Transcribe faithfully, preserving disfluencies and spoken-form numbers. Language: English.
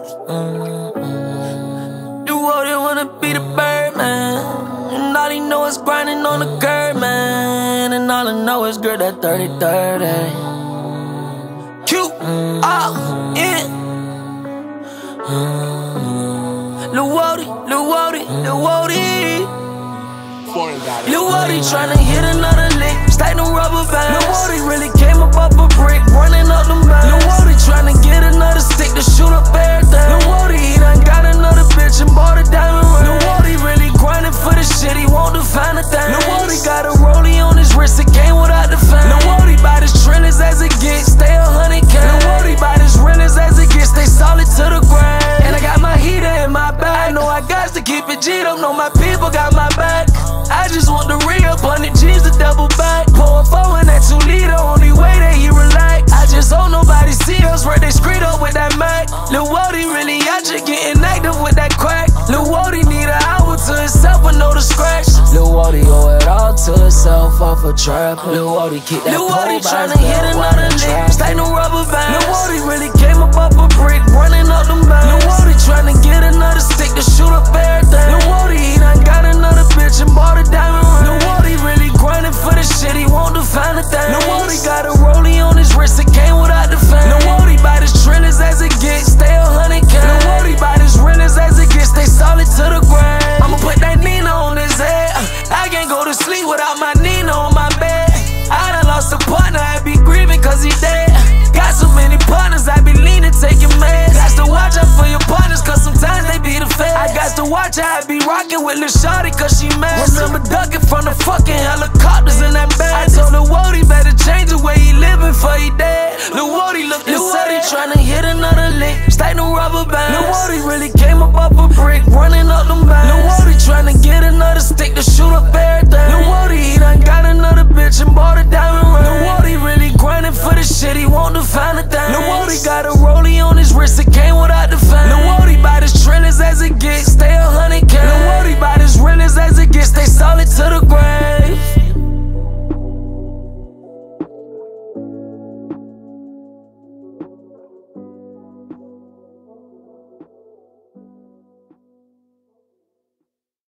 Mm-hmm. You wouldn't wanna be the bird, man. And all he know is grinding on the curb, man. And all I know is girl that thirty thirty. Q, all in. Lil Woody, Lil Woody, Lil Woody. Lil Woody tryna hit another lick, stack them rubber bands. Lil Woody really came up off a brick, running up them bands. Lil Woody tryna get another stick to shoot up everything. Lil Woody, he done got another bitch and bought a diamond ring. Lil Woody really grinding for the shit, he won't define a thing. Lil Woody got a rollie on his wrist, it came without the fame. Lil Woody bout as trillers as it gets, stay a hundred K. Lil Woody bout as realers as it gets, stay solid to the ground. And I got my heater in my bag, I know I got to keep it G'd up, know my people got my back. I just want the re-up on the G's to double back. Pour a four in that two liter, only way that he relax. I just hope nobody see us where they screed up with that Mac. Lil Woody really out here getting active with that crack. Lil Woody need an hour to himself with no to scratch. Lil Woody owe it all to himself off a trap. Lil Woody keep that Lil Woody tryna hit another lick, stack no rubber bands. Lil Woody really came up off a brick, running up them bands. Lil Woody tryna get another stick to shoot up everything. Lil Woody, he done got another bitch and bought a diamond ring. Lil Woody really grinding for the shit, he won't define a thing. Lil Woody got a rollie on his wrist, it came without the fame. Lil Woody bout as trillers as it gets, stay a hundred K. Lil Woody bout as realers as it gets, stay solid to the ground. I'ma put that Nina on his head, I can't go to sleep without my Nina on my bed. I done lost a partner, I be grieving cause he dead. Got so many partners, I be leaning, taking meds. Got to watch out for your partners cause sometimes they be the feds. I got to watch how I be rocking with Lil Shawty cause she mad. Remember ducking from the fucking helicopters in that bag. I told Lil Woody better change the way he living for he dead. Lil Woody looking sad, he tryna hit another lick, stack no rubber bands. Lil Woody really came up off a brick, running up them bands. Lil Woody tryna get another stick to shoot up air.